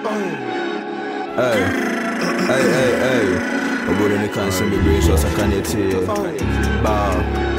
Hey, hey. I'm going to can't see me brain shots, I can't tell. Bow.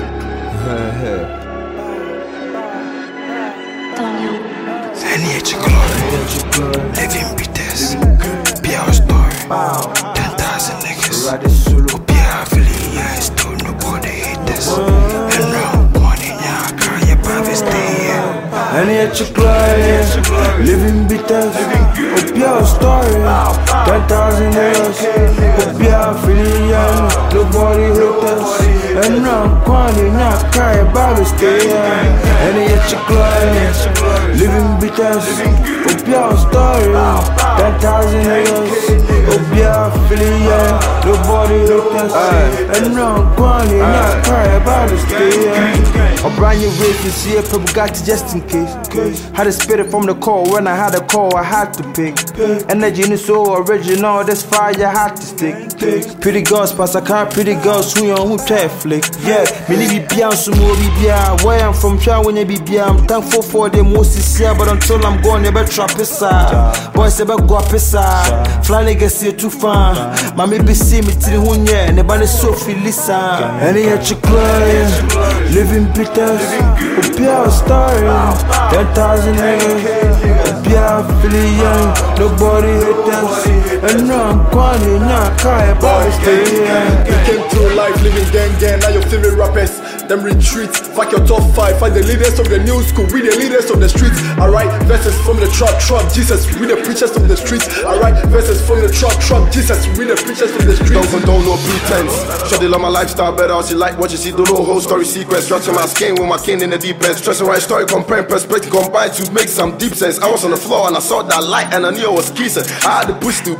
Zaniecie glory, living beaters, Pure story, 10,000 niggas, Pure feeling, I still nobody hate this. And now, money, yeah, can't you buy this day? Zaniecie glory, living beaters, Pure story, 10,000 niggas, Pure feeling, yeah, nobody hate us. And now, money, yeah, can't you buy this day? Zaniecie glory, living beaters, Pure story, 10,000 niggas, Pure feeling, yeah, nobody hate us. And now, money, yeah, can't you buy this day? A brand new race this year, people got it just in case. Had to spit it from the core, when I had a call, I had to pick. Energy in the so original, that's fire, you had to stick. Pretty girls, pass a car, pretty girls, who on who try flick. Yeah, me need be some more be where I'm from, try when you be I'm thankful for the most this year, but until I'm gone, you better trap it, boys, you better go up, fly niggas here too far. Mommy be see me till the one year, and the band is so feel listen. And it's your client, living Peters, Pure story, 10,000 niggas, Pure feeling young, nobody hate us. And now I'm going now can't buy stay. You came through life living gang, now your favorite rappers. Them retreat, fuck your top 5, fight the leaders of the new school, we the leaders of the streets. Alright, verses from the trap, Jesus, we the preachers of the streets. Alright, verses from the trap, Jesus, we the preachers of the streets. Don't condone no pretense. Sure they love my lifestyle better, she like what you see, don't know whole story sequence. Stretching my skin with my king in the deep end. Stressing right story, comparing perspective, combined to make some deep sense. I was on the floor and I saw that light and I knew I was kissing. I had to push through.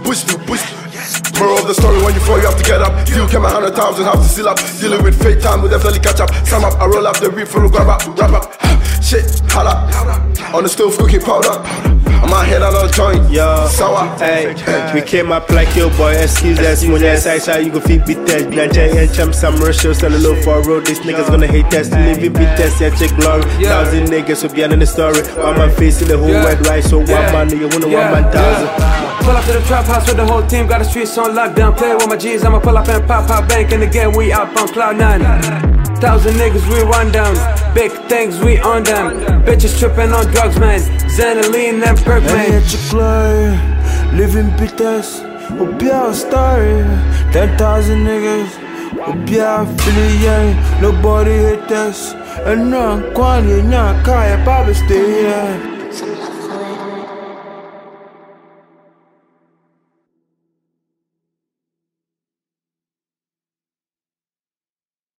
Moral of the story, when you fall you have to get up. Deal came 100,000, have to seal up. Dealing with fake time, will definitely catch up. Sum up, I roll up the reef for a grab up, wrap up. Shit, holla. On the stove cooking powder. I'm out here on a joint, yo, sour. Hey, we came up like your boy, excuse us. When you say how you go feed beat test. Nigeria and champ some Russians on the low for a road. These niggas gonna hate us. Living beat test, yeah, check glory. 1,000 niggas will be in the story. One man facing the whole world right. So one man, you wanna 1 man 1,000. Pull up to the trap house with the whole team, got the streets on lockdown. Play with my G's, I'ma pull up and pop bank. And again, we up on cloud 9. 1,000 niggas, we run down. Big things, we on them. Bitches tripping on drugs, man. Xanaline and perk, man. And it's your glory, living Peters, Pure story, 10,000 niggas, Pure feeling young, nobody hate us. And now I'm going now can't stay here.